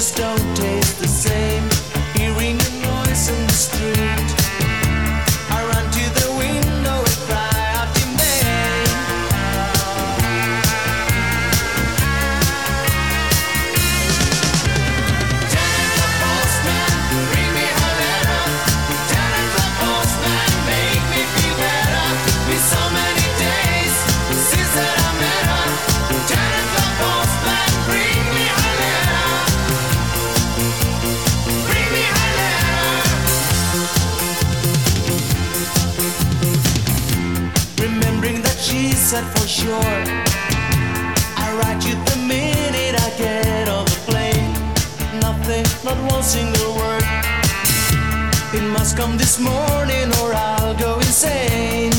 just don't taste the same. Hearing a noise in the street, I run to the window and cry out in vain. Telephone postman, bring me a letter. Telephone postman, make me feel better. Been so many days since that I met her. Telephone postman, bring me a letter. Bring me a letter. Remembering that she said for sure, I write you the minute I get off the plane. Nothing, not one single word. It must come this morning or I'll go insane.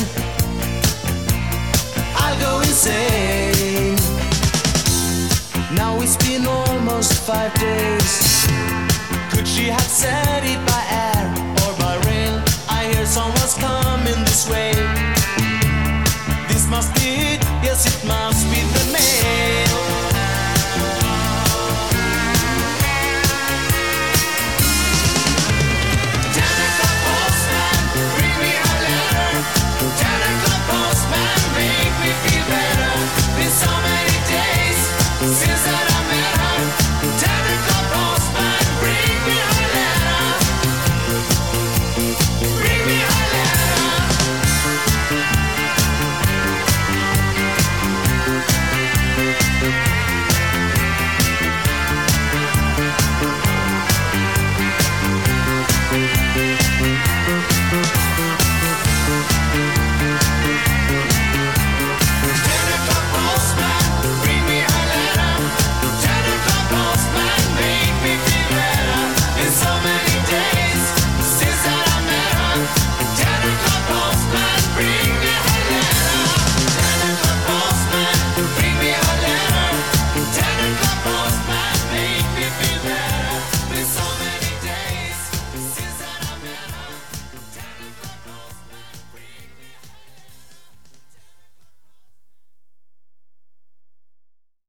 I'll go insane. Now it's been almost 5 days. Could she have said it by air or by rail? I hear someone's